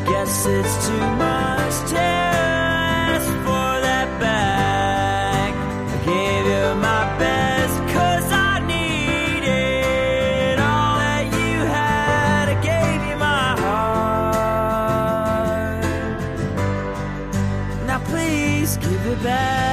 guess it's too much to ask for that back. I gave you my best 'cause I needed all that you had. I gave you my heart. Now please give it back.